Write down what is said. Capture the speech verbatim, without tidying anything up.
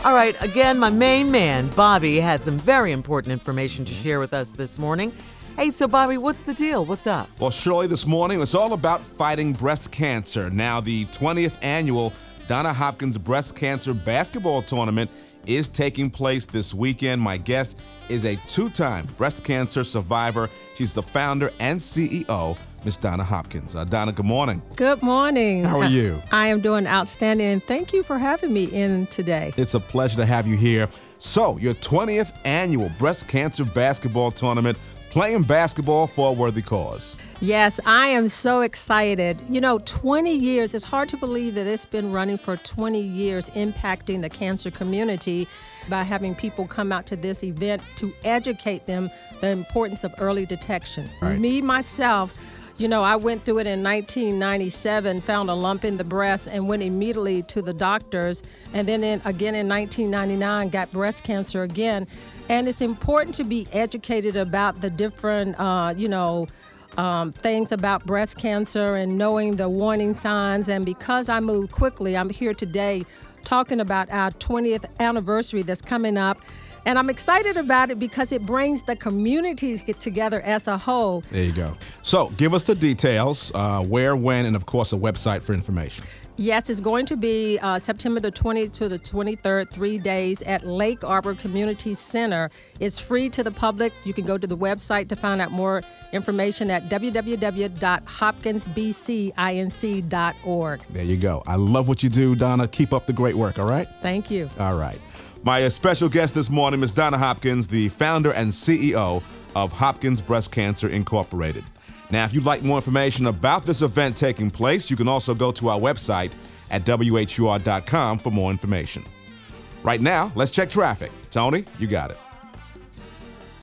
All right, again, my main man, Bobby, has some very important information to share with us this morning. Hey, so Bobby, what's the deal? What's up? Well, Shirley, this morning it's all about fighting breast cancer. Now, the twentieth annual Donna Hopkins Breast Cancer Basketball Tournament is taking place this weekend. My guest is a two-time breast cancer survivor. She's the founder and C E O, Miss Donna Hopkins. Uh, Donna, good morning. Good morning. How are you? I am doing outstanding, and thank you for having me in today. It's a pleasure to have you here. So, your twentieth annual Breast Cancer Basketball Tournament, playing basketball for a worthy cause. Yes, I am so excited. You know, twenty years, it's hard to believe that it's been running for twenty years, impacting the cancer community by having people come out to this event to educate them the importance of early detection. Right. Me, myself, you know, I went through it in nineteen ninety-seven, found a lump in the breast and went immediately to the doctors. And then in, again in nineteen ninety-nine, got breast cancer again. And it's important to be educated about the different, uh, you know, um, things about breast cancer and knowing the warning signs. And because I moved quickly, I'm here today talking about our twentieth anniversary that's coming up. And I'm excited about it because it brings the community together as a whole. There you go. So give us the details, uh, where, when, and of course a website for information. Yes, it's going to be uh, September the twentieth to the twenty-third, three days at Lake Arbor Community Center. It's free to the public. You can go to the website to find out more information at w w w dot hopkins b c inc dot org. There you go. I love what you do, Donna. Keep up the great work, all right? Thank you. All right. My uh, special guest this morning is Donna Hopkins, the founder and C E O of Hopkins Breast Cancer Incorporated. Now, if you'd like more information about this event taking place, you can also go to our website at w h u r dot com for more information. Right now, let's check traffic. Tony, you got it.